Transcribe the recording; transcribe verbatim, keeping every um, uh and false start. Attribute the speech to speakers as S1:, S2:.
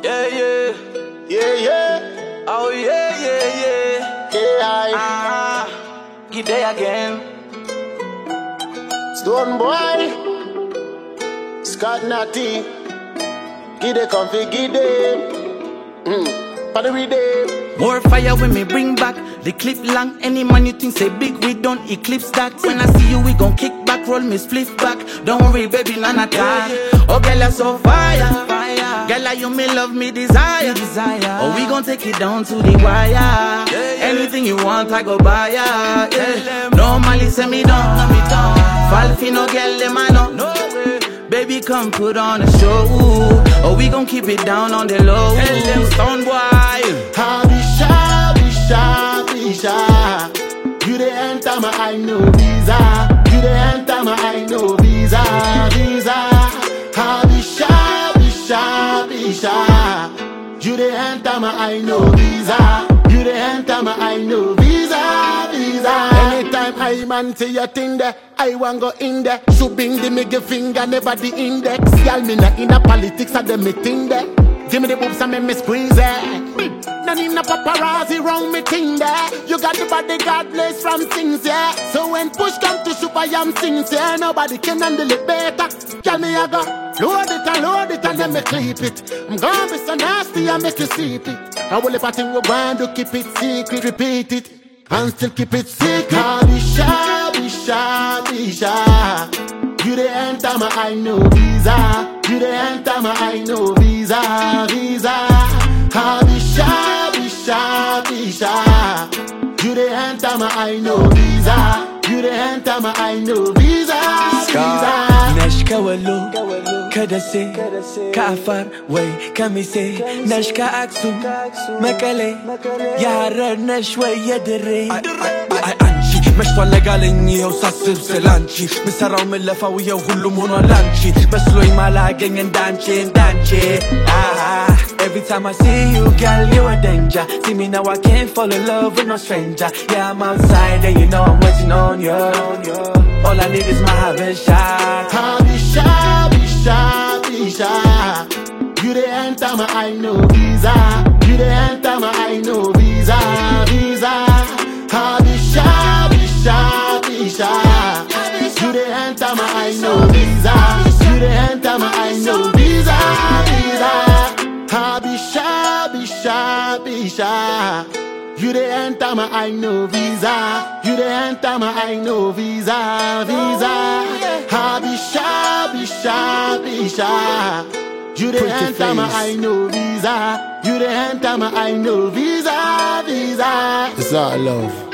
S1: Yeah, yeah.
S2: Yeah, yeah.
S1: Oh, yeah, yeah, yeah.
S2: Yeah,
S1: Ah, get there again.
S2: Stone boy. Scott Natty. Give the comfy, give them. Mm. For the redeem.
S3: More fire when me bring back the clip long. Any man you think say big, we don't eclipse that. When I see you, we gon' kick back, roll me split back. Don't worry, baby, none of that. Oh, girl, you're so fire, fire. Girl, you me love me desire, desire. Oh, we gon' take it down to the wire. Yeah, yeah. Anything you want, I go buy ya. Yeah. Normally, send me down, no me down. Falfino, girl, them I know. No way. Baby, come put on a show. Oh, we gon' keep it down on the low. Tell them stone boy.
S2: Habisha, bisha, bisha. You the enter my I know visa. You the enter my I know visa, visa. Habisha, bisha, bisha. You the enter my I know visa. You the enter my I know visa, visa. Anytime I man say your thing there, I want go in there. So bring the middle finger, never the index. Y'all me not in the politics of the meeting there. Give me the boobs and make me squeeze it. None in the paparazzi wrong me thing there. You got the body God bless from things, yeah. So when push come to super yam sings, yeah. Nobody can handle it better. Tell me I go load it and load it and then me clip it. I'm gonna be so nasty and make you sleep it. I will if I think we're going to keep it secret, repeat it and still keep it secret. Bisha, bisha, bisha. You the enter my I know visa. You the enter my I know visa, visa. Bisha, bisha, bisha. You the enter my I know visa. You the enter my I know visa, visa.
S4: Nashka wallo, kadase, kafar, way, kamise. Nashka aksu, makale, yara nashwa yadere. I anchi, مشطول لقالني وصاصب سلانشي مسراو من لفاوية وكلهم هنا لانشي بس لوي ما لاقين دانشي دانشي ah, every time I see you, girl, you a danger. See me now, I can't fall in love with no stranger. Yeah, I'm outside and you know I'm waiting on you. All I need is my Habisha.
S2: Habisha, bisha, bisha. You the enter my I know visa. You the enter my I know visa, visa. Habisha, bisha, bisha. You the enter my I know visa. You the enter my I know visa, visa. Habisha, bisha, bisha. You the enter my I know visa. You the enter my I know visa, visa. Habisha, bisha, bisha. You the enter my I know visa. You the enter my I know visa, visa. It's all love.